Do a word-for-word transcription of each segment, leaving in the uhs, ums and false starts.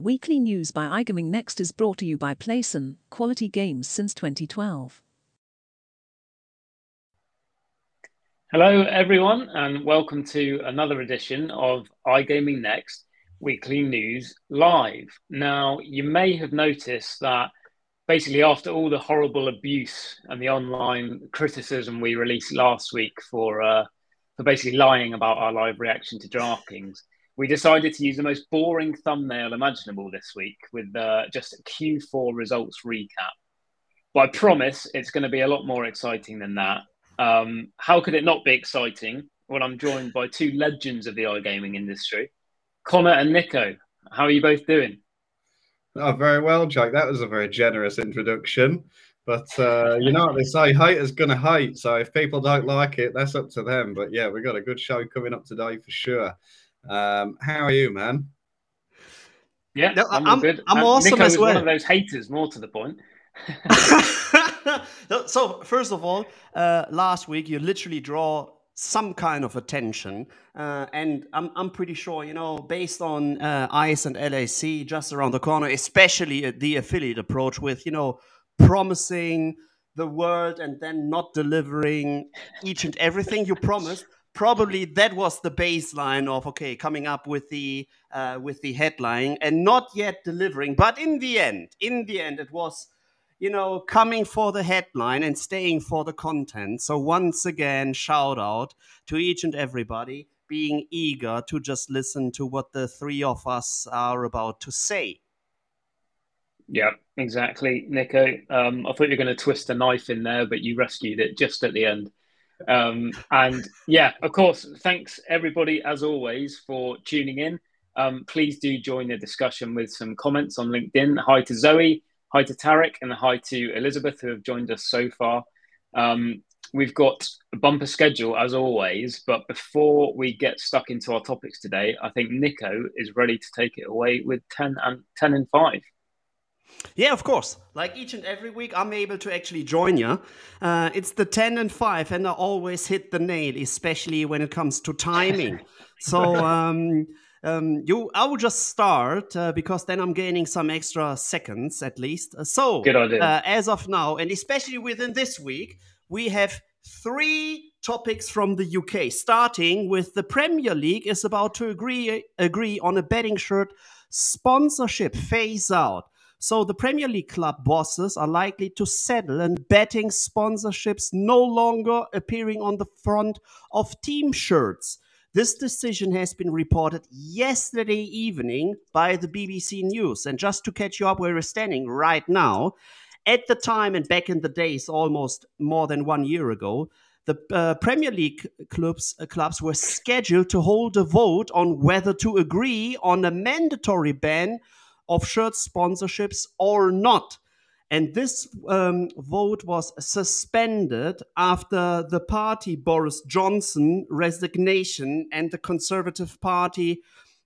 Weekly news by iGaming Next is brought to you by Playson, quality games since twenty twelve. Hello, everyone, and welcome to another edition of iGaming Next Weekly News Live. Now, you may have noticed that basically after all the horrible abuse and the online criticism we released last week for, uh, for basically lying about our live reaction to DraftKings, we decided to use the most boring thumbnail imaginable this week with uh, just a Q four results recap. But I promise it's going to be a lot more exciting than that. Um, how could it not be exciting when I'm joined by two legends of the iGaming industry, Connor and Nico? How are you both doing? Oh, very well, Jack. That was a very generous introduction. But uh, you know what they say, haters gonna hate. So if people don't like it, that's up to them. But yeah, we've got a good show coming up today for sure. Um, how are you, man? Yeah, No, I'm all I'm, good. I'm And awesome Nico as is well. one of those haters, more to the point. So, first of all, uh, last week you literally draw some kind of attention, uh, and I'm I'm pretty sure, you know, based on uh, ICE and L A C just around the corner, especially the affiliate approach with, you know, promising the world and then not delivering each and everything you promised. Probably that was the baseline of okay, coming up with the uh, with the headline and not yet delivering. But in the end, in the end, it was, you know, coming for the headline and staying for the content. So once again, shout out to each and everybody being eager to just listen to what the three of us are about to say. Yeah, exactly, Nico. Um, I thought you were going to twist a knife in there, but you rescued it just at the end. Um, and yeah, of course, thanks everybody as always for tuning in. Um, please do join the discussion with some comments on LinkedIn. Hi to Zoe, hi to Tarek, and hi to Elizabeth who have joined us so far. Um, we've got a bumper schedule as always, but before we get stuck into our topics today, I think Nico is ready to take it away with ten and ten and five. Yeah, of course. Like each and every week, I'm able to actually join you. Uh, it's the ten and five, and I always hit the nail, especially when it comes to timing. So, um, um, you, I will just start uh, because then I'm gaining some extra seconds at least. Uh, so, Good idea. Uh, as of now, and especially within this week, we have three topics from the U K. Starting with the Premier League is about to agree agree on a betting shirt sponsorship phase out. So the Premier League club bosses are likely to settle and betting sponsorships no longer appearing on the front of team shirts. This decision has been reported yesterday evening by the B B C News. And just to catch you up where we're standing right now, at the time and back in the days, almost more than one year ago, the uh, Premier League clubs, uh, clubs were scheduled to hold a vote on whether to agree on a mandatory ban of shirt sponsorships or not. And this um, vote was suspended after the party Boris Johnson resignation and the Conservative Party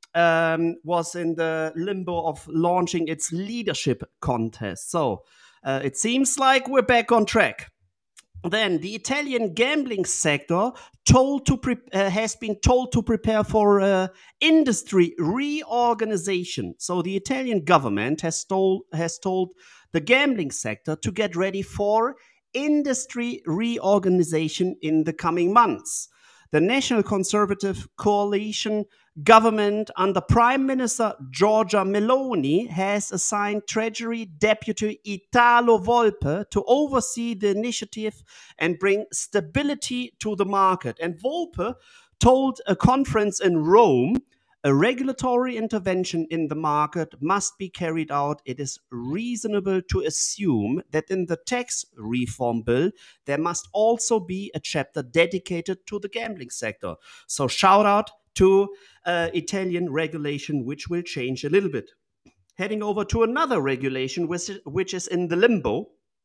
um, was in the limbo of launching its leadership contest. So uh, it seems like we're back on track. Then the Italian gambling sector told to pre- uh, has been told to prepare for uh, industry reorganization. So the Italian government has told has told the gambling sector to get ready for industry reorganization in the coming months. The National Conservative Coalition government under Prime Minister Giorgia Meloni has assigned Treasury Deputy Italo Volpe to oversee the initiative and bring stability to the market. And Volpe told a conference in Rome, a regulatory intervention in the market must be carried out. It is reasonable to assume that in the tax reform bill, there must also be a chapter dedicated to the gambling sector. So shout out to uh, Italian regulation, which will change a little bit. Heading over to another regulation, which, which is in the limbo.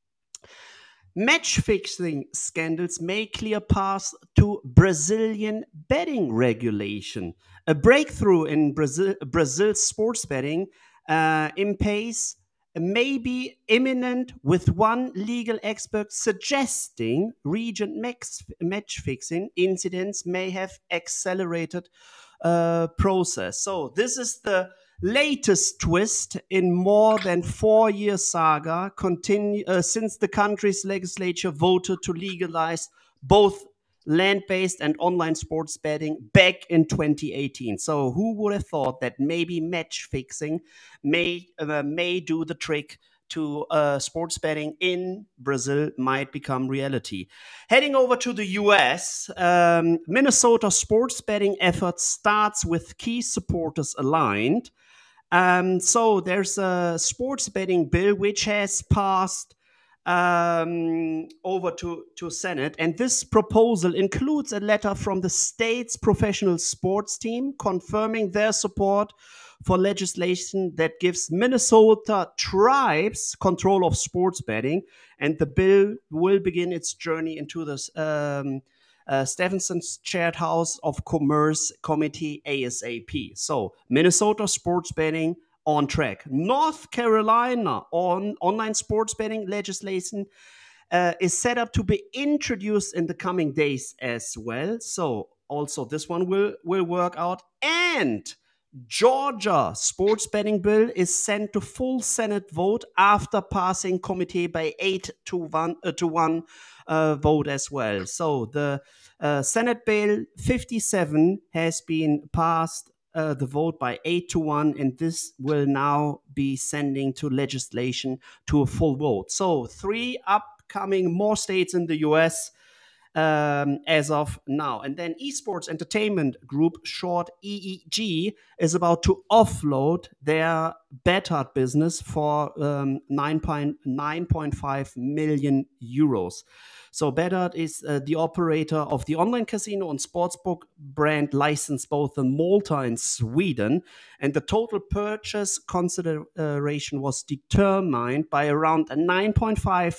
Match fixing scandals may clear paths to Brazilian betting regulation. A breakthrough in Brazil, Brazil's sports betting uh, impasse may be imminent, with one legal expert suggesting region match fixing incidents may have accelerated uh, process. So this is the latest twist in more than four-year saga continue uh, since the country's legislature voted to legalize both land-based and online sports betting back in twenty eighteen. So who would have thought that maybe match fixing may uh, may do the trick to uh, sports betting in Brazil might become reality. Heading over to the U S, um, Minnesota sports betting effort starts with key supporters aligned. Um, so there's a sports betting bill which has passed um, over to, to Senate. And this proposal includes a letter from the state's professional sports team confirming their support for legislation that gives Minnesota tribes control of sports betting. And the bill will begin its journey into this um, uh, Stephenson's Chaired House of Commerce Committee ASAP. So Minnesota sports betting on track. North Carolina on online sports betting legislation uh, is set up to be introduced in the coming days as well. So also this one will, will work out. And Georgia sports betting bill is sent to full Senate vote after passing committee by eight to one uh, to one uh, vote as well. So the uh, Senate bill fifty-seven has been passed uh, the vote by eight to one, and this will now be sending to legislation to a full vote. So three upcoming more states in the U S Um, as of now. And then Esports Entertainment Group, short E E G, is about to offload their Betart business for um, nine point five million euros. So Betart is uh, the operator of the online casino and sportsbook brand licensed both in Malta and Sweden. And the total purchase consideration was determined by around nine point five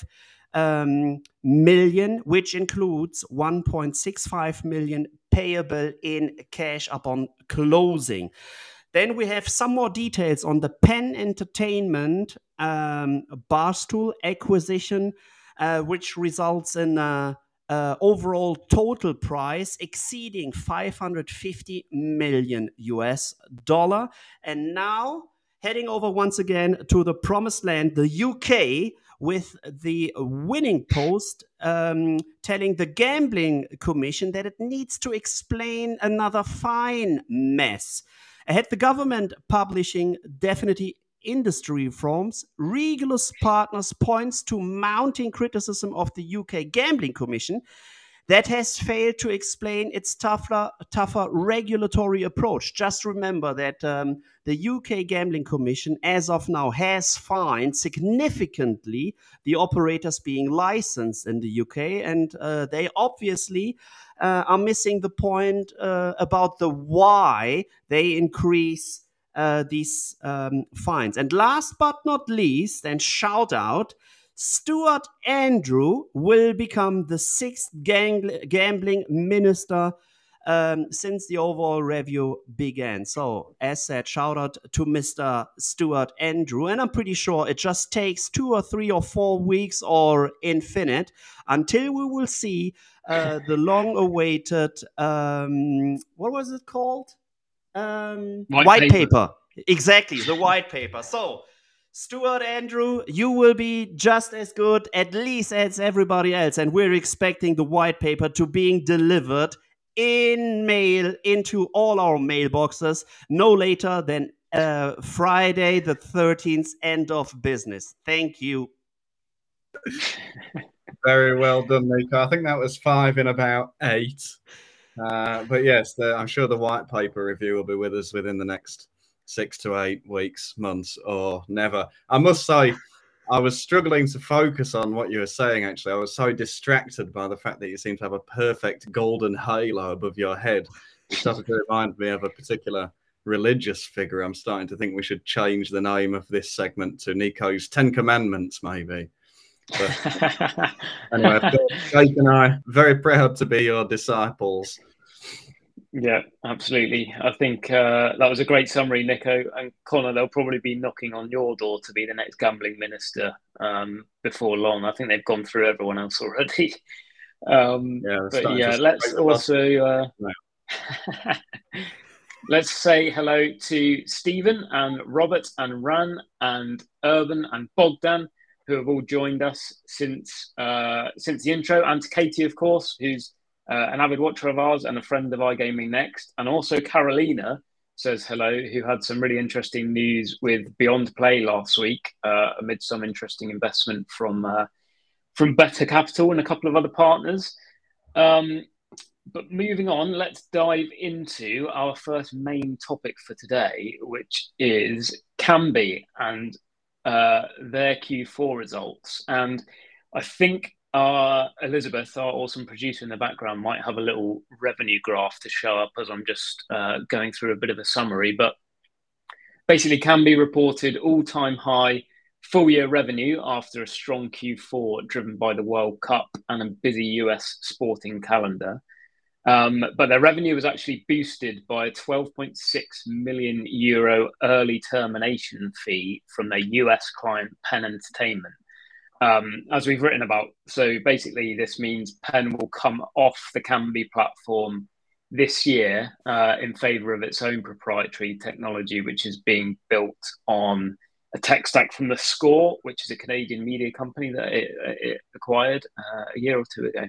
Um, million, which includes one point six five million payable in cash upon closing. Then we have some more details on the Penn Entertainment um, Barstool acquisition, uh, which results in a, a overall total price exceeding five hundred fifty million U S dollar. And now heading over once again to the promised land, the U K, with the winning post um, telling the Gambling Commission that it needs to explain another fine mess. Ahead, the government publishing definitive industry reforms, Regulus Partners points to mounting criticism of the U K Gambling Commission that has failed to explain its tougher, tougher regulatory approach. Just remember that um, the U K Gambling Commission, as of now, has fined significantly the operators being licensed in the U K, and uh, they obviously uh, are missing the point uh, about the why they increase uh, these um, fines. And last but not least, and shout out, Stuart Andrew will become the sixth gang- gambling minister um, since the overall review began. So, as said, shout out to Mister Stuart Andrew. And I'm pretty sure it just takes two or three or four weeks or infinite until we will see uh, the long-awaited, um, what was it called? Um, White, white paper. paper. Exactly, the white paper. So, Stuart Andrew, you will be just as good, at least as everybody else. And we're expecting the white paper to being delivered in mail into all our mailboxes no later than uh, Friday the thirteenth, end of business. Thank you. Very well done, Nico. I think that was five in about eight. Uh, but yes, the, I'm sure the white paper review will be with us within the next six to eight weeks, months, or never. I must say, I was struggling to focus on what you were saying, actually. I was so distracted by the fact that you seem to have a perfect golden halo above your head. It started to remind me of a particular religious figure. I'm starting to think we should change the name of this segment to Nico's Ten Commandments, maybe. But anyway, Jake and I, very proud to be your disciples. Yeah, absolutely. I think uh, that was a great summary, Nico. And Connor, they'll probably be knocking on your door to be the next gambling minister um, before long. I think they've gone through everyone else already. Um, yeah, but yeah, let's also... Uh... let's say hello to Stephen and Robert and Ran and Urban and Bogdan, who have all joined us since uh, since the intro, and to Katie, of course, who's uh, an avid watcher of ours and a friend of iGaming Next, and also Carolina says hello, who had some really interesting news with Beyond Play last week, uh, amid some interesting investment from uh, from Better Capital and a couple of other partners. Um, but moving on, let's dive into our first main topic for today, which is Kambi and uh, their Q four results. And I think uh, Elizabeth, our awesome producer in the background, might have a little revenue graph to show up as I'm just uh, going through a bit of a summary. But basically, Kambi reported all-time high full-year revenue after a strong Q four driven by the World Cup and a busy U S sporting calendar. Um, but their revenue was actually boosted by a twelve point six million euro early termination fee from their U S client Penn Entertainment. Um, as we've written about, so basically this means Penn will come off the Kambi platform this year uh, in favour of its own proprietary technology, which is being built on a tech stack from The Score, which is a Canadian media company that it, it acquired uh, a year or two ago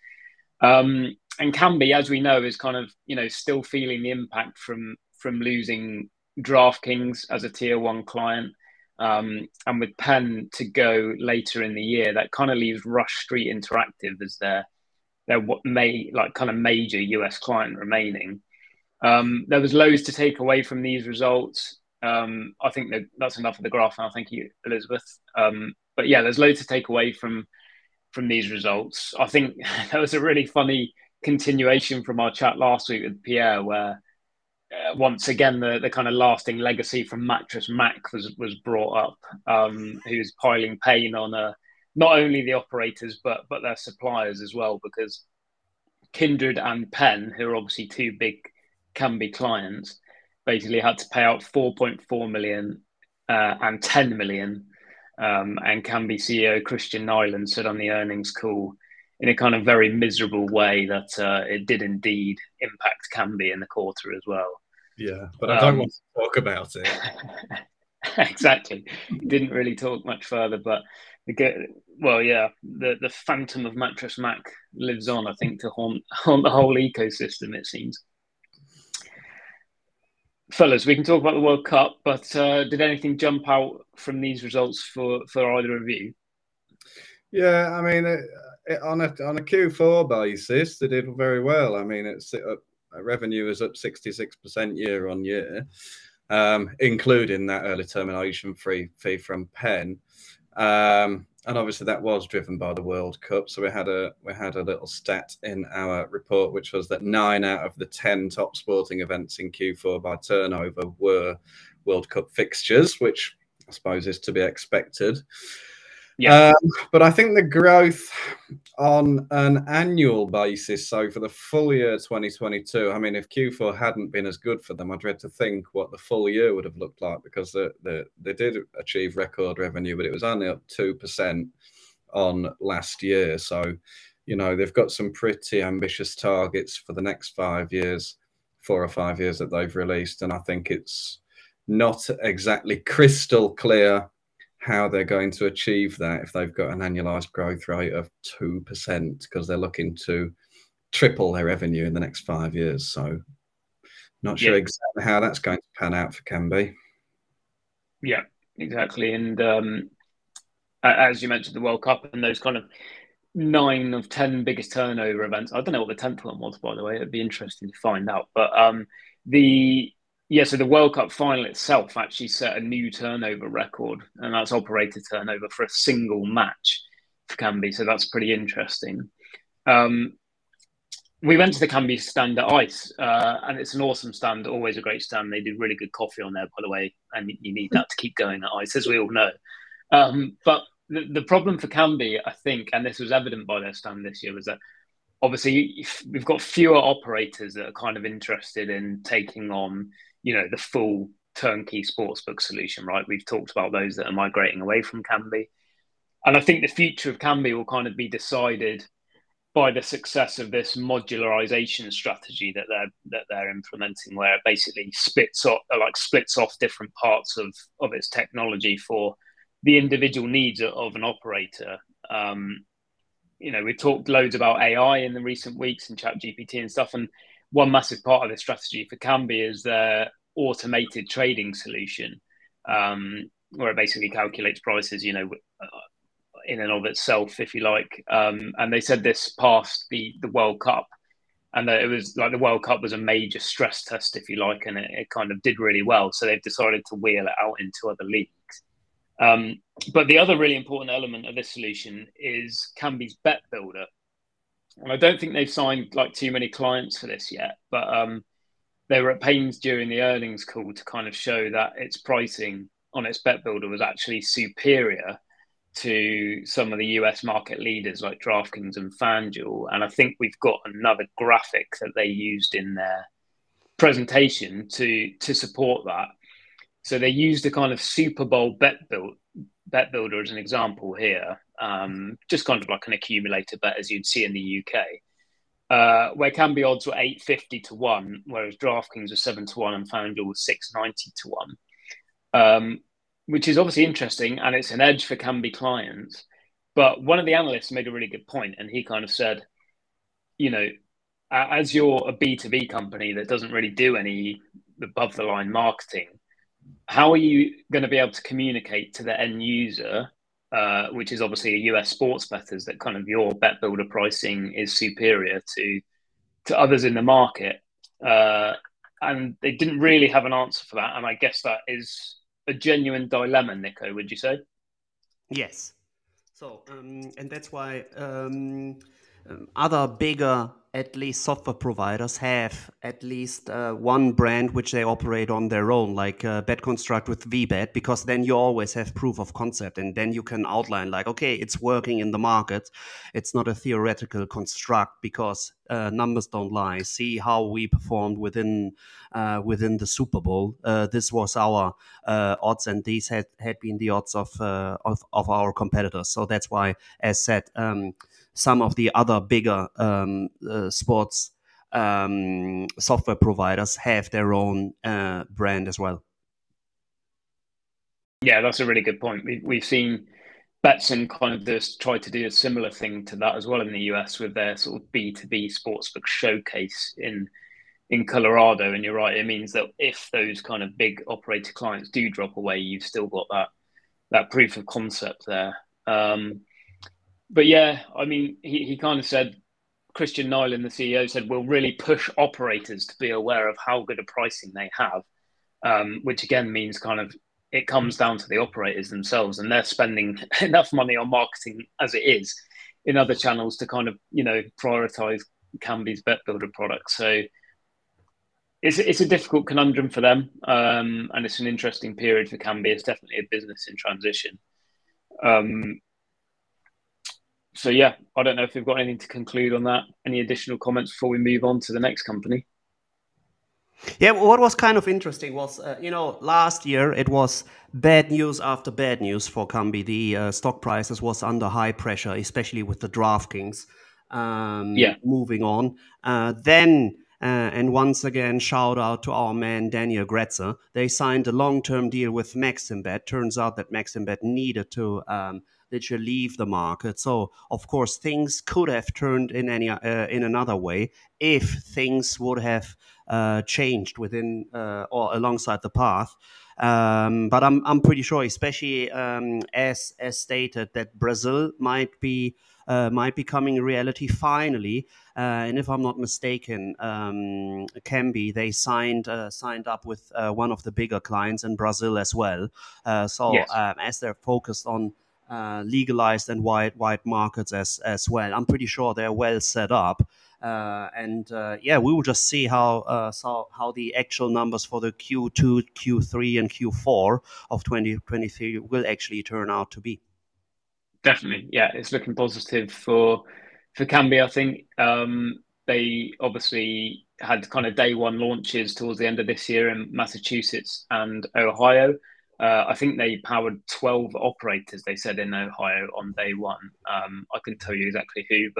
now. Um, and Kambi, as we know, is kind of, you know, still feeling the impact from from losing DraftKings as a tier one client. Um, and with Penn to go later in the year, that kind of leaves Rush Street Interactive as their their what may like kind of major U S client remaining. Um, there was loads to take away from these results. Um, I think that that's enough of the graph now. Thank you, Elizabeth. Um, but yeah, there's loads to take away from from these results. I think there was a really funny continuation from our chat last week with Pierre, where uh, once again the, the kind of lasting legacy from Mattress Mac was was brought up, um, who's piling pain on uh, not only the operators but but their suppliers as well, because Kindred and Penn, who are obviously two big Kambi clients, basically had to pay out four point four million uh, and ten million. Um, and Kambi C E O Christian Nyland said on the earnings call in a kind of very miserable way that uh, it did indeed impact Kambi in the quarter as well. Yeah, but I don't um, want to talk about it. Exactly. Didn't really talk much further, but the, well, yeah, the, the phantom of Mattress Mac lives on, I think, to haunt, haunt the whole ecosystem, it seems. Fellas, we can talk about the World Cup, but uh, did anything jump out from these results for, for either of you? Yeah, I mean, it, it, on a on a Q four basis, they did very well. I mean, it's uh, revenue is up sixty-six percent year on year, um, including that early termination fee fee from Penn. Um, and obviously that was driven by the World Cup. So we had a we had a little stat in our report, which was that nine out of the ten top sporting events in Q four by turnover were World Cup fixtures, which I suppose is to be expected. Yeah. Um, but I think the growth on an annual basis, so for the full year twenty twenty-two, I mean, if Q four hadn't been as good for them, I'd dread to think what the full year would have looked like, because the, the, they did achieve record revenue, but it was only up two percent on last year. So, you know, they've got some pretty ambitious targets for the next five years, four or five years that they've released. And I think it's not exactly crystal clear how they're going to achieve that if they've got an annualized growth rate of two percent, because they're looking to triple their revenue in the next five years. So not sure yeah. exactly how that's going to pan out for Kambi. Yeah, exactly. And um, as you mentioned, the World Cup and those kind of nine of ten biggest turnover events. I don't know what the tenth one was, by the way. It'd be interesting to find out. But um, the... Yeah, so the World Cup final itself actually set a new turnover record, and that's operator turnover for a single match for Kambi. So that's pretty interesting. Um, we went to the Kambi stand at ICE, uh, and it's an awesome stand, always a great stand. They do really good coffee on there, by the way, and you need that to keep going at ICE, as we all know. Um, but the, the problem for Kambi, I think, and this was evident by their stand this year, was that obviously we've got fewer operators that are kind of interested in taking on, you know, the full turnkey sportsbook solution, right? We've talked about those that are migrating away from Kambi. And I think the future of Kambi will kind of be decided by the success of this modularization strategy that they're that they're implementing, where it basically splits off like splits off different parts of of its technology for the individual needs of an operator. Um, you know, we've talked loads about A I in the recent weeks and ChatGPT and stuff, and one massive part of the strategy for Kambi is their automated trading solution, um, where it basically calculates prices, you know, in and of itself, if you like. Um, and they said this past the the World Cup, and that it was like the World Cup was a major stress test, if you like, and it, it kind of did really well. So they've decided to wheel it out into other leagues. Um, but the other really important element of this solution is Kambi's Bet Builder. And I don't think they've signed like too many clients for this yet, but um, they were at pains during the earnings call to kind of show that its pricing on its Bet Builder was actually superior to some of the U S market leaders like DraftKings and FanDuel. And I think we've got another graphic that they used in their presentation to, to support that. So they used a kind of Super Bowl bet build, bet builder as an example here, um, just kind of like an accumulator bet as you'd see in the U K, uh, where Kambi odds were eight fifty to one, whereas DraftKings was seven to one and FanDuel was six ninety to one, um, which is obviously interesting, and it's an edge for Kambi clients. But one of the analysts made a really good point, and he kind of said, you know, as you're a B two B company that doesn't really do any above the line marketing, how are you going to be able to communicate to the end user, uh, which is obviously a U S sports bettors, that kind of your bet builder pricing is superior to to others in the market? Uh, and they didn't really have an answer for that. And I guess that is a genuine dilemma, Nico, would you say? Yes. So, um, and that's why um, um, other bigger, at least software providers, have at least uh, one brand which they operate on their own, like uh, BetConstruct with V Bet, because then you always have proof of concept, and then you can outline like, okay, it's working in the market. It's not a theoretical construct, because uh, numbers don't lie. See how we performed within uh, within the Super Bowl. Uh, this was our uh, odds, and these had, had been the odds of, uh, of of our competitors. So that's why, as said, um, some of the other bigger um, uh, sports um, software providers have their own uh, brand as well. Yeah, that's a really good point. We've, we've seen Betson kind of just try to do a similar thing to that as well in the U S with their sort of B two B sportsbook showcase in in Colorado. And you're right, it means that if those kind of big operator clients do drop away, you've still got that that proof of concept there. Um, But yeah, I mean, he, he kind of said, Christian Nyland, the C E O, said, we'll really push operators to be aware of how good a pricing they have, um, which again means kind of it comes down to the operators themselves, and they're spending enough money on marketing as it is in other channels to kind of, you know, prioritize Kambi's Bet Builder product. So it's, it's a difficult conundrum for them, um, and it's an interesting period for Kambi. It's definitely a business in transition. Um, So yeah, I don't know if we've got anything to conclude on that. Any additional comments before we move on to the next company? Yeah, what was kind of interesting was, uh, you know, last year it was bad news after bad news for Kambi. The uh, stock prices was under high pressure, especially with the DraftKings um, yeah. moving on. Uh, then, uh, and once again, shout out to our man Daniel Gretzer. They signed a long-term deal with Maximbet. Turns out that Maximbet needed to um, literally leave the market. So, of course, things could have turned in any uh, in another way if things would have uh, changed within uh, or alongside the path. Um, but I'm I'm pretty sure, especially um, as as stated, that Brazil might be uh, might be coming in reality finally. Uh, and if I'm not mistaken, um, Kambi, they signed uh, signed up with uh, one of the bigger clients in Brazil as well. Uh, so yes. um, as they're focused on uh, legalized and wide wide markets as as well, I'm pretty sure they're well set up. Uh, and uh, yeah, we will just see how uh, so how the actual numbers for the Q two, Q three, and Q four of twenty twenty-three will actually turn out to be. Definitely, yeah, it's looking positive for for Kambi. I think um, they obviously had kind of day one launches towards the end of this year in Massachusetts and Ohio. Uh, I think they powered twelve operators, they said, in Ohio on day one. Um, I couldn't tell you exactly who, but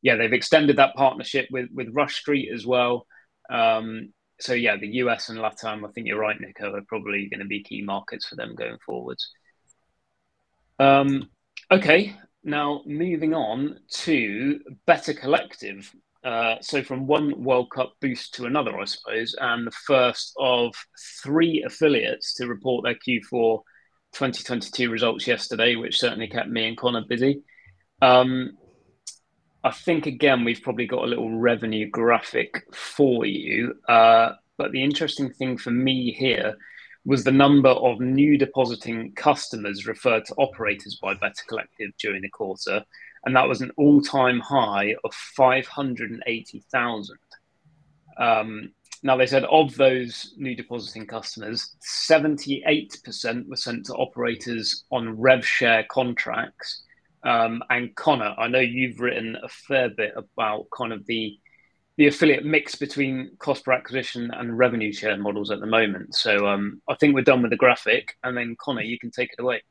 yeah, they've extended that partnership with with Rush Street as well. Um, so yeah, the U S and LATAM, I think you're right, Nico, are probably going to be key markets for them going forwards. Um, okay, now moving on to Better Collective. Uh, so from one World Cup boost to another, I suppose, and the first of three affiliates to report their Q four twenty twenty-two results yesterday, which certainly kept me and Connor busy. Um, I think, again, we've probably got a little revenue graphic for you. Uh, but the interesting thing for me here was the number of new depositing customers referred to operators by Better Collective during the quarter. And that was an all-time high of five hundred eighty thousand. Um, now, they said of those new depositing customers, seventy-eight percent were sent to operators on rev share contracts. Um, and Connor, I know you've written a fair bit about kind of the the affiliate mix between cost per acquisition and revenue share models at the moment. So um, I think we're done with the graphic, and then Connor, you can take it away.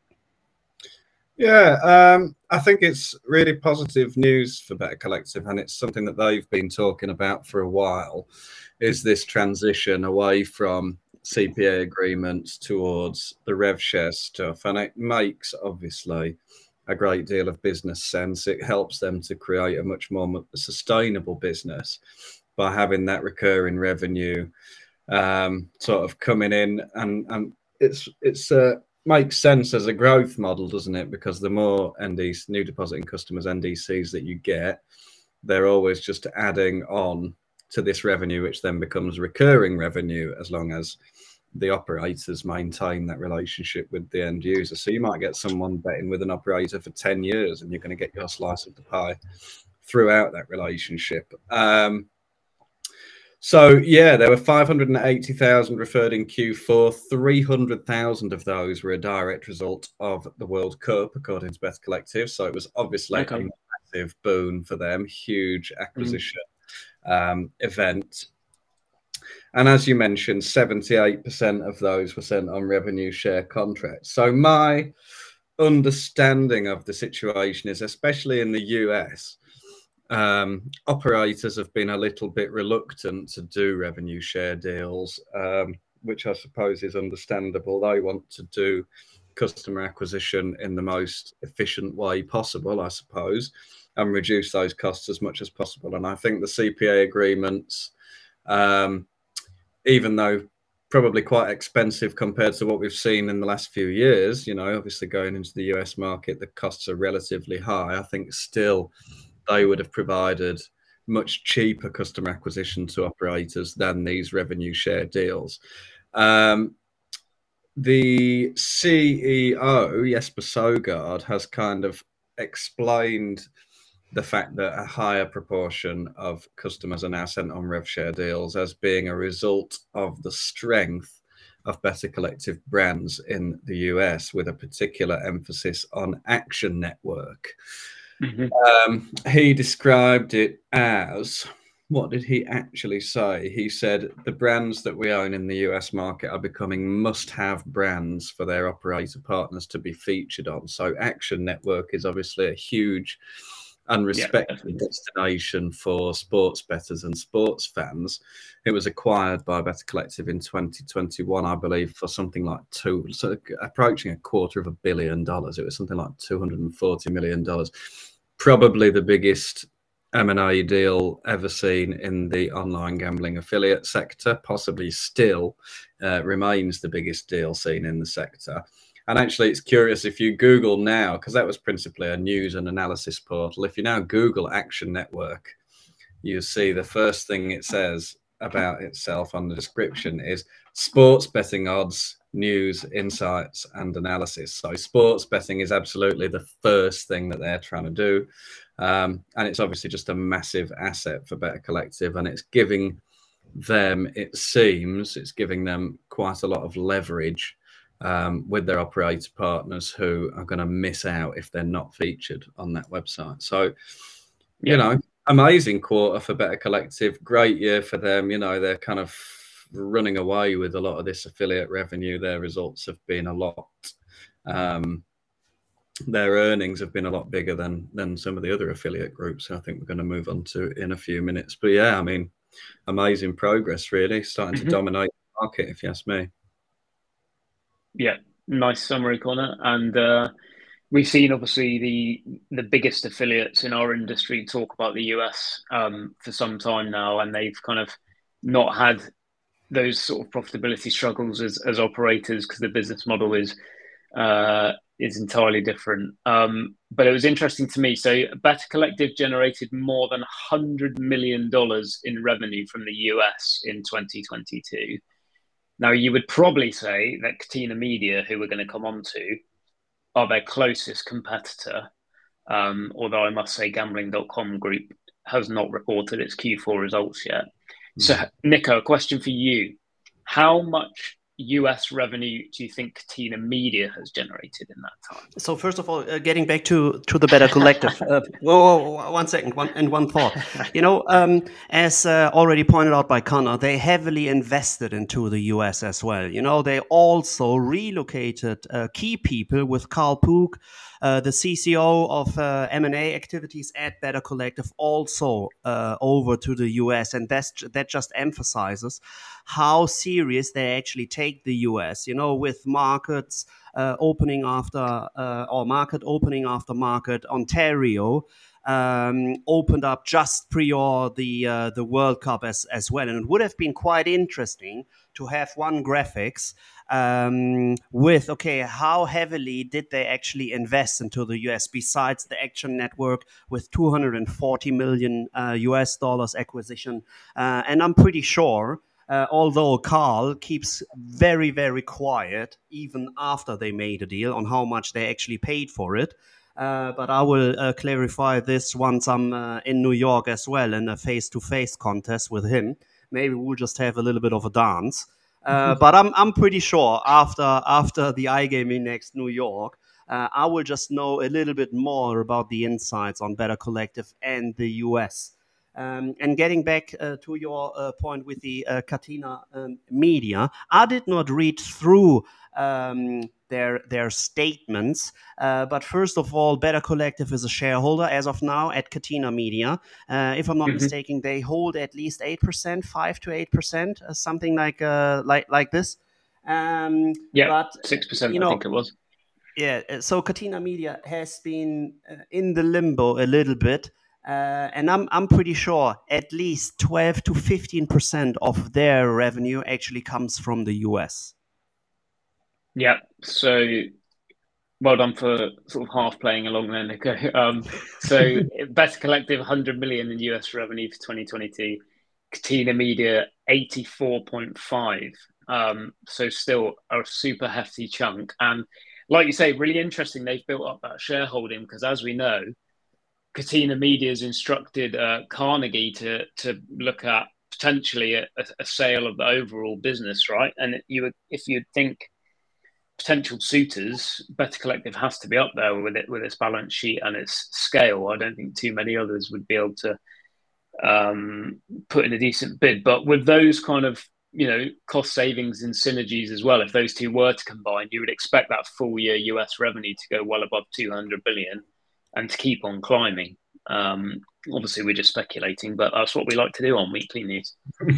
Yeah, um, I think it's really positive news for Better Collective, and it's something that they've been talking about for a while, is this transition away from C P A agreements towards the rev share stuff. And it makes, obviously, a great deal of business sense. It helps them to create a much more sustainable business by having that recurring revenue um, sort of coming in, and and it's it's uh, makes sense as a growth model, doesn't it? Because the more N D C, new depositing customers, N D Cs that you get, they're always just adding on to this revenue, which then becomes recurring revenue as long as the operators maintain that relationship with the end user. So you might get someone betting with an operator for ten years, and you're going to get your slice of the pie throughout that relationship. Um, so yeah, there were five hundred eighty thousand referred in Q four. three hundred thousand of those were a direct result of the World Cup, according to Better Collective. So it was obviously okay. a massive boon for them, huge acquisition mm. um, event. And as you mentioned, seventy-eight percent of those were sent on revenue share contracts. So my understanding of the situation is, especially in the U S, um, operators have been a little bit reluctant to do revenue share deals, um, which I suppose is understandable. They want to do customer acquisition in the most efficient way possible, I suppose, and reduce those costs as much as possible. And I think the C P A agreements, um, even though probably quite expensive compared to what we've seen in the last few years, you know, obviously going into the U S market, the costs are relatively high. I think still they would have provided much cheaper customer acquisition to operators than these revenue share deals. Um, the C E O, Jesper Søgaard, has kind of explained the fact that a higher proportion of customers are now sent on rev share deals as being a result of the strength of Better Collective brands in the U S, with a particular emphasis on Action Network. Mm-hmm. Um, he described it as, what did he actually say? He said the brands that we own in the U S market are becoming must-have brands for their operator partners to be featured on. So Action Network is obviously a huge and respected yeah, destination for sports bettors and sports fans. It was acquired by Better Collective in twenty twenty-one, I believe, for something like two, so approaching a quarter of a billion dollars. It was something like two hundred forty million dollars. Probably the biggest M and A deal ever seen in the online gambling affiliate sector, possibly still uh, remains the biggest deal seen in the sector. And actually, it's curious, if you Google now, because that was principally a news and analysis portal, if you now Google Action Network, you see the first thing it says about itself on the description is sports betting odds, news, insights, and analysis. So sports betting is absolutely the first thing that they're trying to do. Um, and it's obviously just a massive asset for Better Collective, and it's giving them, it seems, it's giving them quite a lot of leverage Um, with their operator partners who are going to miss out if they're not featured on that website. So, you yeah. know, amazing quarter for Better Collective, great year for them. You know, they're kind of running away with a lot of this affiliate revenue. Their results have been a lot, um, their earnings have been a lot bigger than than some of the other affiliate groups. I think we're going to move on to in a few minutes. But yeah, I mean, amazing progress, really, starting Mm-hmm. to dominate the market, if you ask me. Yeah, nice summary, Connor. And uh, we've seen obviously the the biggest affiliates in our industry talk about the U S um, for some time now, and they've kind of not had those sort of profitability struggles as as operators because the business model is uh, is entirely different. Um, but it was interesting to me. So Better Collective generated more than one hundred million dollars in revenue from the U S in twenty twenty-two. Now, you would probably say that Catena Media, who we're going to come on to, are their closest competitor. Um, although I must say Gambling dot com Group has not reported its Q four results yet. Mm. So, Nico, a question for you. How much U S revenue do you think Catena Media has generated in that time? So first of all, uh, getting back to, to the Better Collective, uh, whoa, whoa, whoa, one second, one and one thought. You know, um, as uh, already pointed out by Connor, they heavily invested into the U S as well. You know, they also relocated uh, key people with Carl Pook, uh, the C C O of uh, M and A activities at Better Collective, also uh, over to the U S, and that's that just emphasizes how serious they actually take the U S. You know, with markets uh, opening after uh, or market opening after market, Ontario um, opened up just prior the uh, the World Cup as as well, and it would have been quite interesting to have one graphics um, with, okay, how heavily did they actually invest into the U S besides the Action Network with two hundred forty million uh, U S dollars acquisition, uh, and I'm pretty sure. Uh, although Carl keeps very, very quiet even after they made a deal on how much they actually paid for it. Uh, but I will uh, clarify this once I'm uh, in New York as well in a face-to-face contest with him. Maybe we'll just have a little bit of a dance. Uh, but I'm I'm pretty sure after after the iGaming Next New York, uh, I will just know a little bit more about the insights on Better Collective and the U S. Um, and getting back uh, to your uh, point with the uh, Catena um, Media, I did not read through um, their their statements. Uh, but first of all, Better Collective is a shareholder as of now at Catena Media. Uh, if I'm not mm-hmm. mistaken, they hold at least eight percent, five to eight percent, uh, something like uh, like like this. Um, yeah, but, six percent. You know, I think it was. Yeah. So Catena Media has been uh, in the limbo a little bit. Uh, and I'm I'm pretty sure at least twelve to fifteen percent of their revenue actually comes from the U S. Yeah, so well done for sort of half playing along there, Nico. Um, so Better Collective, one hundred million in U S revenue for twenty twenty-two. Catena Media, eighty-four point five. Um, so still a super hefty chunk. And like you say, really interesting. They've built up that shareholding because, as we know, Catena Media has instructed uh, Carnegie to to look at potentially a, a sale of the overall business, right? And you would, if you'd think potential suitors, Better Collective has to be up there with it, with its balance sheet and its scale. I don't think too many others would be able to um, put in a decent bid. But with those kind of, you know, cost savings and synergies as well, if those two were to combine, you would expect that full year U S revenue to go well above two hundred billion. And to keep on climbing. Um, obviously, we're just speculating, but that's what we like to do on Weekly News.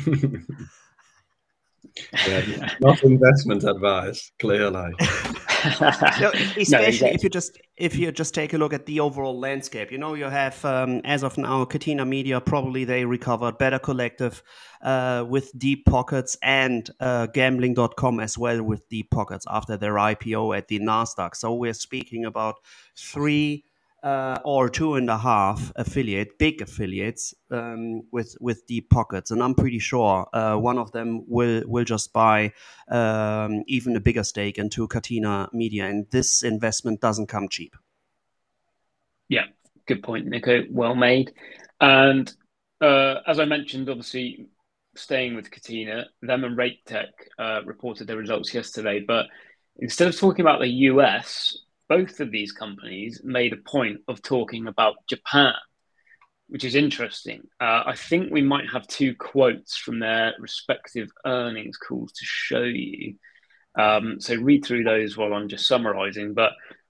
Yeah, not investment advice, clearly. No, especially no, exactly. if you just if you just take a look at the overall landscape. You know, you have um, as of now, Catena Media, probably they recovered, Better Collective uh, with deep pockets, and uh, Gambling dot com as well with deep pockets after their I P O at the Nasdaq. So we're speaking about three. Uh, or two and a half affiliate, big affiliates um, with with deep pockets, and I'm pretty sure uh, one of them will will just buy um, even a bigger stake into Catena Media, and this investment doesn't come cheap. Yeah, good point, Nico. Well made. And uh, as I mentioned, obviously staying with Catena, them and RateTech uh, reported their results yesterday, but instead of talking about the U S, both of these companies made a point of talking about Japan, which is interesting. Uh, I think we might have two quotes from their respective earnings calls to show you. Um, so read through those while I'm just summarizing. But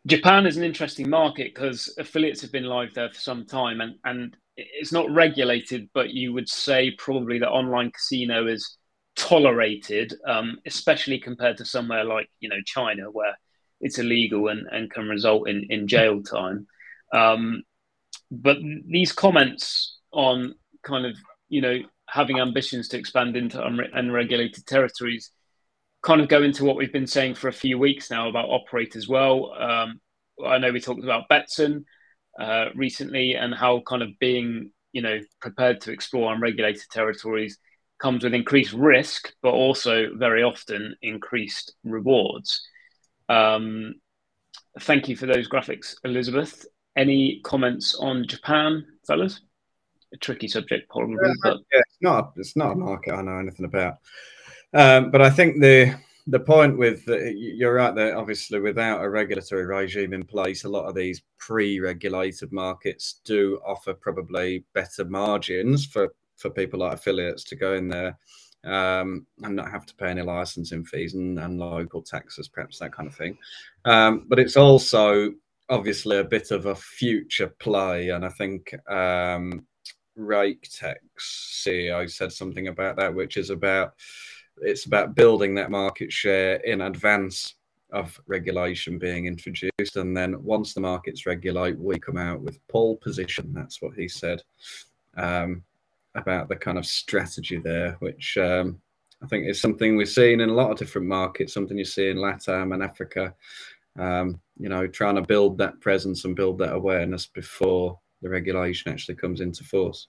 Japan is an interesting market because affiliates have been live there for some time, and, and it's not regulated, but you would say probably that online casino is tolerated, um, especially compared to somewhere like, you know, China, where it's illegal and, and can result in, in jail time. Um, but these comments on kind of, you know, having ambitions to expand into unre- unregulated territories kind of go into what we've been saying for a few weeks now about Operate as well. Um, I know we talked about Betson uh, recently, and how kind of being, you know, prepared to explore unregulated territories comes with increased risk, but also very often increased rewards. Um, thank you for those graphics, Elizabeth. Any comments on Japan, fellas? A tricky subject, probably, yeah, but yeah, it's not it's not a market I know anything about. Um, but I think the the point with uh, you're right that obviously without a regulatory regime in place, a lot of these pre-regulated markets do offer probably better margins for for people like affiliates to go in there um, and not have to pay any licensing fees and, and local taxes, perhaps that kind of thing. Um, but it's also obviously a bit of a future play, and I think um, RakeTech's C E O said something about that, which is about it's about building that market share in advance of regulation being introduced, and then once the markets regulate, we come out with pole position. That's what he said um, about the kind of strategy there, which um, I think is something we're seeing in a lot of different markets, something you see in LATAM and Africa, um, you know, trying to build that presence and build that awareness before the regulation actually comes into force.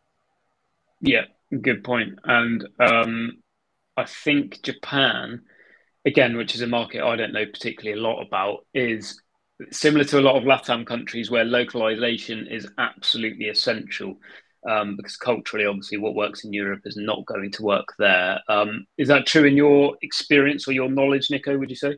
Yeah, good point. And um, I think Japan, again, which is a market I don't know particularly a lot about, is similar to a lot of LATAM countries where localization is absolutely essential, um, because culturally, obviously, what works in Europe is not going to work there. Um, is that true in your experience or your knowledge, Nico, would you say?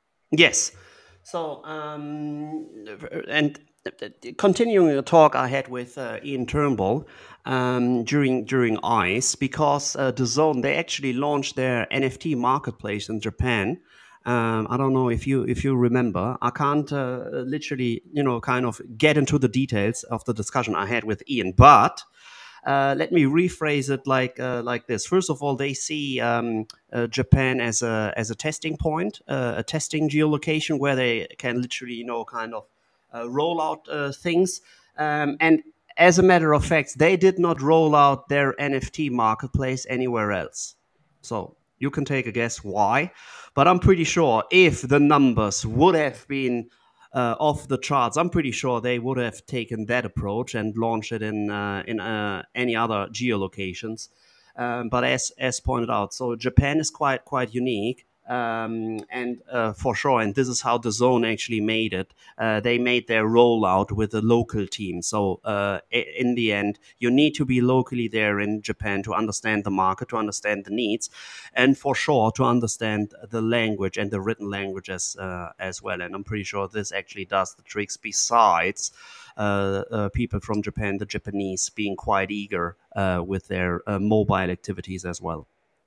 Yes. So, um, and continuing the talk I had with uh, Ian Turnbull um, during during ICE, because uh, DAZN, they actually launched their N F T marketplace in Japan. Um, I don't know if you if you remember. I can't uh, literally, you know, kind of get into the details of the discussion I had with Ian, but uh, let me rephrase it like uh, like this. First of all, they see um, uh, Japan as a as a testing point, uh, a testing geolocation where they can literally, you know, kind of uh, roll out uh, things. Um, and as a matter of fact, they did not roll out their N F T marketplace anywhere else. So you can take a guess why, but I'm pretty sure if the numbers would have been uh, off the charts, I'm pretty sure they would have taken that approach and launched it in uh, in uh, any other geolocations. Um, but as as pointed out, so Japan is quite quite unique. Um, and uh, for sure, and this is how DAZN actually made it. Uh, they made their rollout with a local team. So uh, in the end, you need to be locally there in Japan to understand the market, to understand the needs, and for sure to understand the language and the written languages uh, as well. And I'm pretty sure this actually does the tricks. Besides uh, uh, people from Japan, the Japanese being quite eager uh, with their uh, mobile activities as well.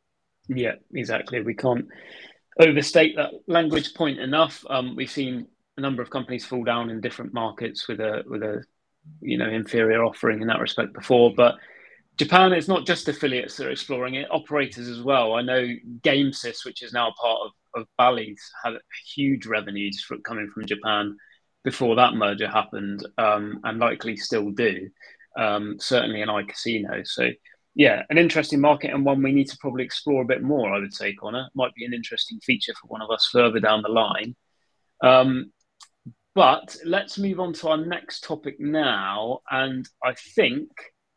Yeah, exactly. We can't overstate that language point enough. Um, we've seen a number of companies fall down in different markets with a with a you know inferior offering in that respect before. But Japan, it's not just affiliates that are exploring it; operators as well. I know GameSys, which is now part of of Bally's, had huge revenues for, coming from Japan before that merger happened, um, and likely still do. Um, certainly in iCasino. So. Yeah, an interesting market and one we need to probably explore a bit more, I would say, Connor. Might be an interesting feature for one of us further down the line. Um, but let's move on to our next topic now. And I think,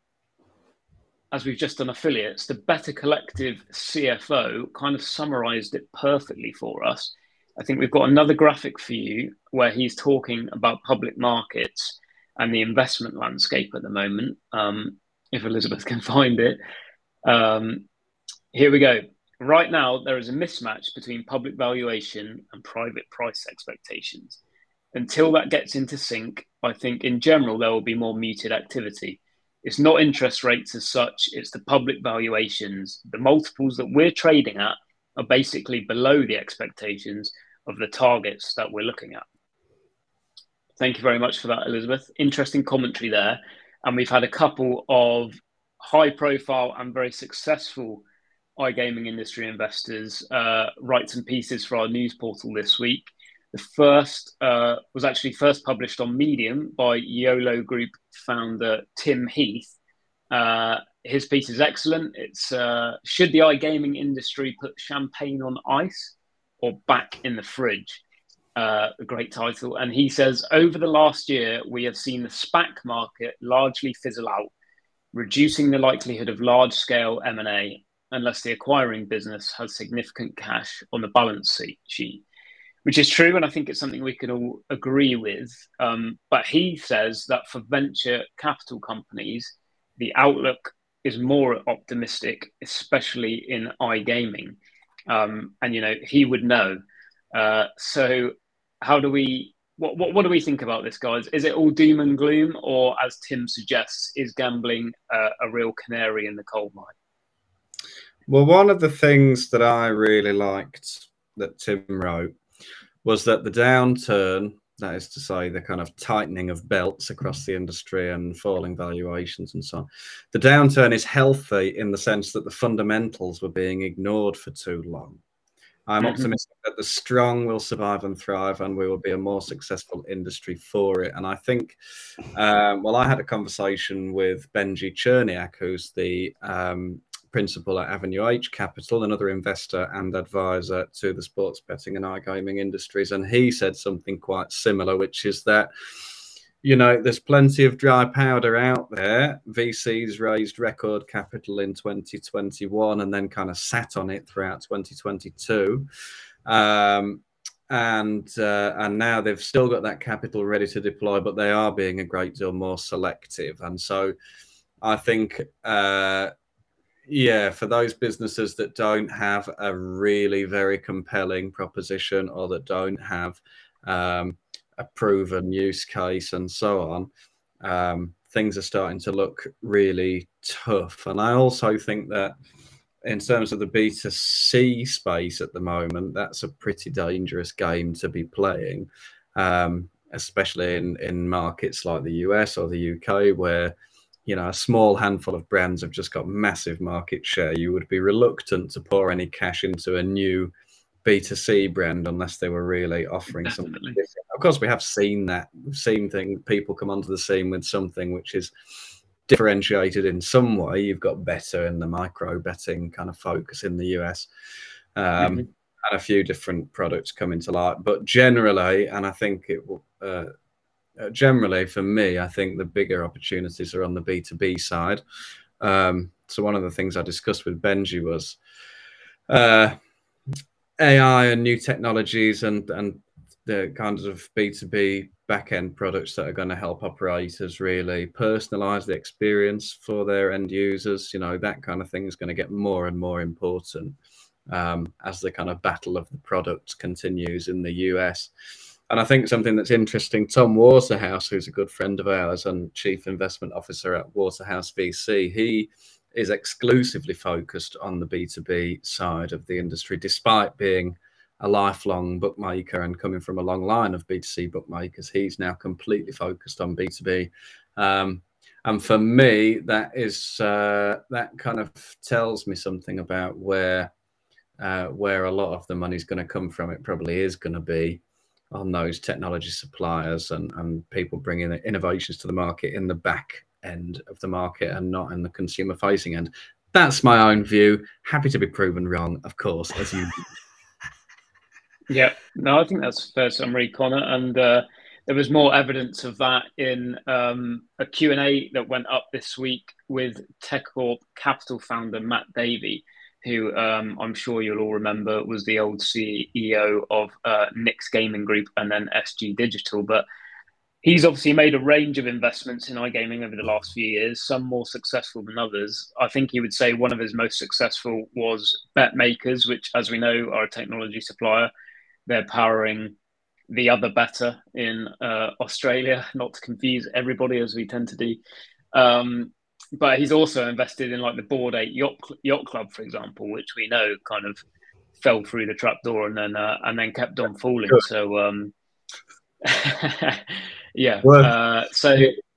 as we've just done affiliates, the Better Collective C F O kind of summarized it perfectly for us. I think we've got another graphic for you where he's talking about public markets and the investment landscape at the moment. Um, if Elizabeth can find it. Um, here we go. Right now, there is a mismatch between public valuation and private price expectations. Until that gets into sync, I think in general, there will be more muted activity. It's not interest rates as such, it's the public valuations. The multiples that we're trading at are basically below the expectations of the targets that we're looking at. Thank you very much for that, Elizabeth. Interesting commentary there. And we've had a couple of high-profile and very successful iGaming industry investors uh, write some pieces for our news portal this week. The first uh, was actually first published on Medium by YOLO Group founder Tim Heath. Uh, his piece is excellent. It's uh, should the iGaming industry put champagne on ice or back in the fridge? Uh, a great title. And he says, over the last year, we have seen the SPAC market largely fizzle out, reducing the likelihood of large-scale M and A unless the acquiring business has significant cash on the balance sheet, which is true. And I think it's something we can all agree with. Um, but he says that for venture capital companies, the outlook is more optimistic, especially in iGaming. Um, and, you know, he would know. Uh, so how do we, what, what, what do we think about this, guys? Is it all doom and gloom, or as Tim suggests, is gambling uh, a real canary in the coal mine? Well, one of the things that I really liked that Tim wrote was that the downturn, that is to say the kind of tightening of belts across the industry and falling valuations and so on, the downturn is healthy in the sense that the fundamentals were being ignored for too long. I'm mm-hmm. optimistic that the strong will survive and thrive, and we will be a more successful industry for it. And I think, um, well, I had a conversation with Benji Cherniak, who's the um, principal at Avenue H Capital, another investor and advisor to the sports betting and iGaming industries. And he said something quite similar, which is that, you know, there's plenty of dry powder out there. V Cs raised record capital in twenty twenty-one and then kind of sat on it throughout twenty twenty-two. Um, and uh, and now they've still got that capital ready to deploy, but they are being a great deal more selective. And so I think, uh, yeah, for those businesses that don't have a really very compelling proposition, or that don't have um, a proven use case and so on, um, things are starting to look really tough. And I also think that in terms of the B two C space at the moment, that's a pretty dangerous game to be playing, um, especially in, in markets like the U S or the U K, where, you know, a small handful of brands have just got massive market share. You would be reluctant to pour any cash into a new B two C brand unless they were really offering Definitely. something different. Of course, we have seen that. We've seen thing, people come onto the scene with something which is differentiated in some way. You've got Better in the micro betting kind of focus in the U S, um, mm-hmm. and a few different products coming to light. But generally, and I think it will, uh, uh, generally for me, I think the bigger opportunities are on the B two B side. Um, so one of the things I discussed with Benji was uh, A I and new technologies and and the kinds of B two B back-end products that are going to help operators really personalize the experience for their end users. You know, that kind of thing is going to get more and more important um, as the kind of battle of the products continues in the U S. And I think something that's interesting, Tom Waterhouse, who's a good friend of ours and chief investment officer at Waterhouse V C, he is exclusively focused on the B two B side of the industry, despite being a lifelong bookmaker and coming from a long line of B two C bookmakers. He's now completely focused on B two B. Um, and for me, that is uh, that kind of tells me something about where uh, where a lot of the money is going to come from. It probably is going to be on those technology suppliers and, and people bringing the innovations to the market in the back end of the market and not in the consumer facing end. That's my own view. Happy to be proven wrong, of course, as you. Yeah, no, I think that's a fair summary, Connor. And uh, there was more evidence of that in um, a Q and A that went up this week with TechCorp Capital founder Matt Davey, who um, I'm sure you'll all remember was the old C E O of uh, Nix Gaming Group and then S G Digital. But he's obviously made a range of investments in iGaming over the last few years, some more successful than others. I think he would say one of his most successful was BetMakers, which, as we know, are a technology supplier. They're powering the other Better in uh, Australia, not to confuse everybody as we tend to do. Um, but he's also invested in like the Bored Ape Yacht, Yacht Club, for example, which we know kind of fell through the trapdoor and then uh, and then kept on falling. Good. So um, Yeah. Worth- Uh, so,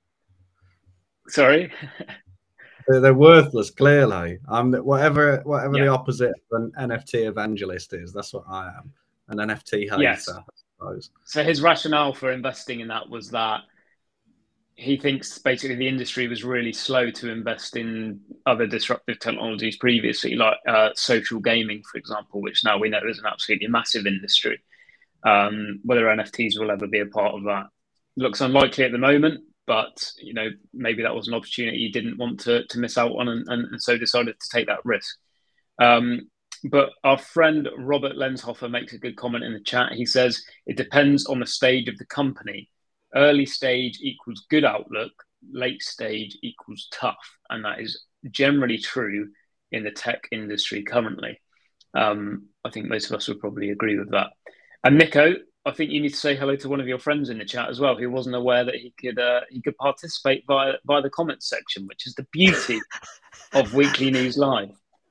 sorry. They're worthless, clearly. I'm whatever whatever Yeah. the opposite of an N F T evangelist is. That's what I am, an N F T hater, Yes. I suppose. So his rationale for investing in that was that he thinks basically the industry was really slow to invest in other disruptive technologies previously, like uh, social gaming, for example, which now we know is an absolutely massive industry. Um, whether N F Ts will ever be a part of that looks unlikely at the moment, but you know, maybe that was an opportunity he didn't want to, to miss out on, and, and, and so decided to take that risk. Um, but our friend Robert Lenshofer makes a good comment in the chat. He says, it depends on the stage of the company. Early stage equals good outlook, late stage equals tough. And that is generally true in the tech industry currently. Um, I think most of us would probably agree with that. And Nico, I think you need to say hello to one of your friends in the chat as well, who wasn't aware that he could uh, he could participate via, via the comments section, which is the beauty of Weekly News Live.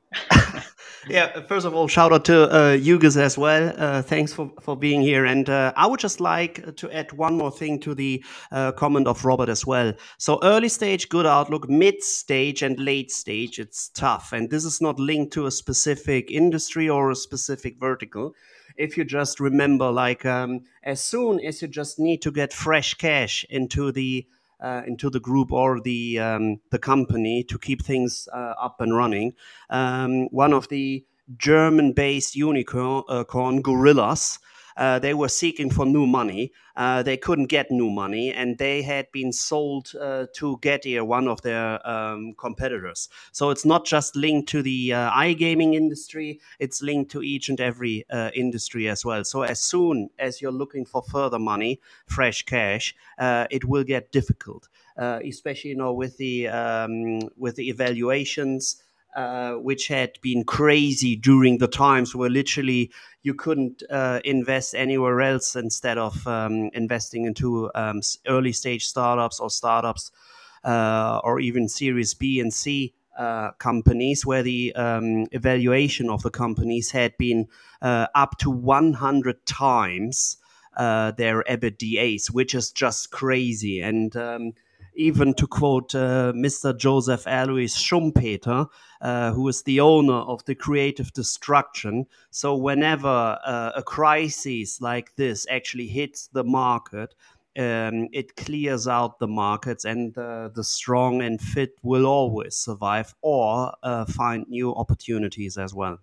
Yeah, first of all, shout out to uh, Hugues as well. Uh, thanks for, for being here. And uh, I would just like to add one more thing to the uh, comment of Robert as well. So early stage, good outlook, mid stage and late stage, it's tough. And this is not linked to a specific industry or a specific vertical. If you just remember, like um, as soon as you just need to get fresh cash into the Uh, into the group or the um, the company to keep things uh, up and running. Um, one of the German-based unicorn, uh, corn gorillas, uh, they were seeking for new money. Uh, they couldn't get new money, and they had been sold uh, to Getir, one of their um, competitors. So it's not just linked to the uh, iGaming industry; it's linked to each and every uh, industry as well. So as soon as you're looking for further money, fresh cash, uh, it will get difficult, uh, especially you know with the um, with the evaluations. Uh, which had been crazy during the times where literally you couldn't uh, invest anywhere else instead of um, investing into um, early stage startups or startups uh, or even Series B and C uh, companies, where the um, evaluation of the companies had been uh, up to one hundred times uh, their EBITDAs, which is just crazy. And um, even to quote uh, Mister Joseph Alois Schumpeter, uh, who is the owner of the Creative Destruction. So whenever uh, a crisis like this actually hits the market, um, it clears out the markets, and uh, the strong and fit will always survive or uh, find new opportunities as well.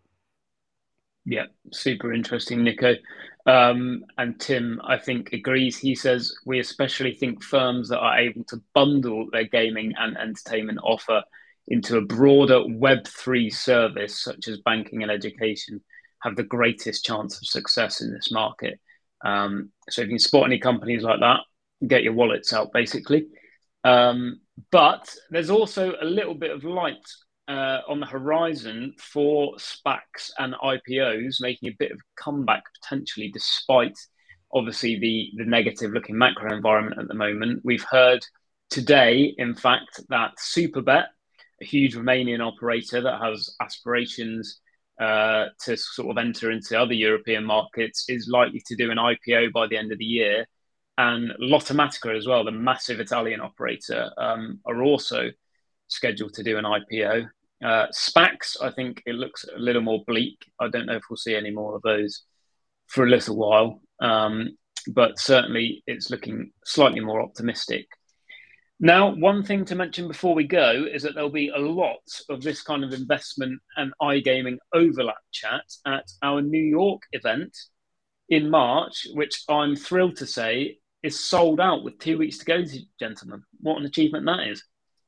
Yeah, super interesting, Nico. Um, and Tim, I think, agrees. He says, we especially think firms that are able to bundle their gaming and entertainment offer into a broader Web three service, such as banking and education, have the greatest chance of success in this market. Um, so if you can spot any companies like that, get your wallets out, basically. Um, but there's also a little bit of light Uh, on the horizon for SPACs and I P Os making a bit of a comeback potentially, despite obviously the, the negative looking macro environment at the moment. We've heard today, in fact, that Superbet, a huge Romanian operator that has aspirations uh, to sort of enter into other European markets, is likely to do an I P O by the end of the year. And Lottomatica as well, the massive Italian operator, um, are also scheduled to do an I P O. Uh, SPACs, I think it looks a little more bleak. I don't know if we'll see any more of those for a little while, um, but certainly it's looking slightly more optimistic. Now, one thing to mention before we go is that there'll be a lot of this kind of investment and iGaming overlap chat at our New York event in March, which I'm thrilled to say is sold out with two weeks to go, gentlemen. What an achievement that is.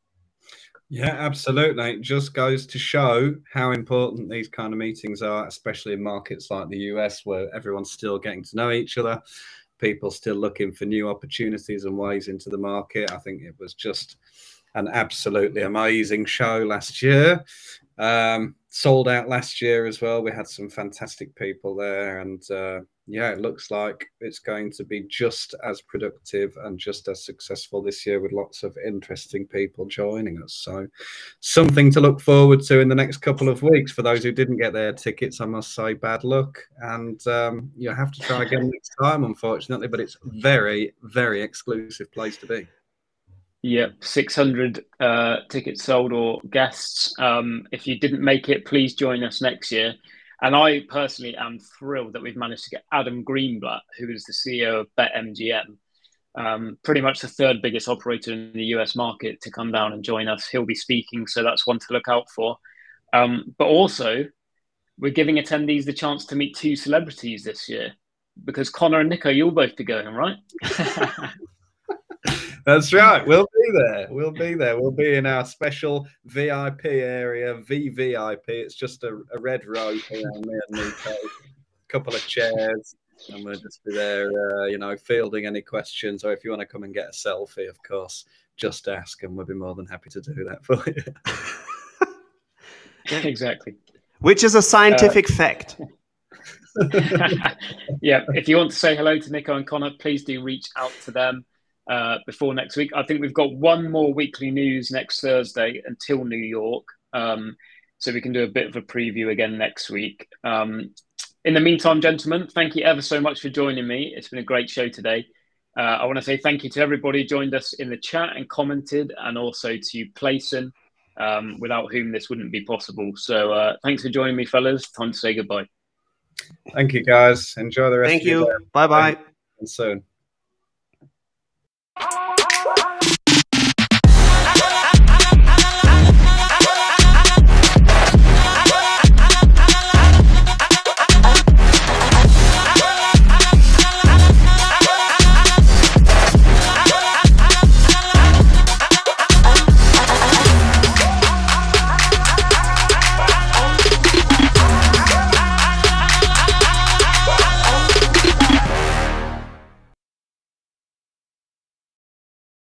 Yeah, absolutely. It just goes to show how important these kind of meetings are, especially in markets like the U S, where everyone's still getting to know each other, people still looking for new opportunities and ways into the market. I think it was just an absolutely amazing show last year. Um, sold out last year as well. We had some fantastic people there, and uh, yeah, it looks like it's going to be just as productive and just as successful this year, with lots of interesting people joining us. So something to look forward to in the next couple of weeks. For those who didn't get their tickets, I must say bad luck, and um, you have to try again next time, unfortunately, but it's very, very exclusive place to be. Yep, six hundred uh, tickets sold or guests. Um, if you didn't make it, please join us next year. And I personally am thrilled that we've managed to get Adam Greenblatt, who is the C E O of BetMGM, um, pretty much the third biggest operator in the U S market, to come down and join us. He'll be speaking, so that's one to look out for. Um, but also, we're giving attendees the chance to meet two celebrities this year, because Connor and Nico, you'll both be going, right? That's right. We'll be there. We'll be there. We'll be in our special V I P area, V V I P. It's just a, a red rope around me and Nico, a couple of chairs, and we'll just be there, uh, you know, fielding any questions. Or if you want to come and get a selfie, of course, just ask, and we'll be more than happy to do that for you. Exactly. Which is a scientific uh, fact. Yeah. If you want to say hello to Nico and Connor, please do reach out to them. Uh, before next week. I think we've got one more weekly news next Thursday until New York. Um, so we can do a bit of a preview again next week. Um, in the meantime, gentlemen, thank you ever so much for joining me. It's been a great show today. Uh, I want to say thank you to everybody who joined us in the chat and commented, and also to Playson, um, without whom this wouldn't be possible. So uh, thanks for joining me, fellas. Time to say goodbye. Thank you, guys. Enjoy the rest thank of your you. day. Bye-bye. And soon.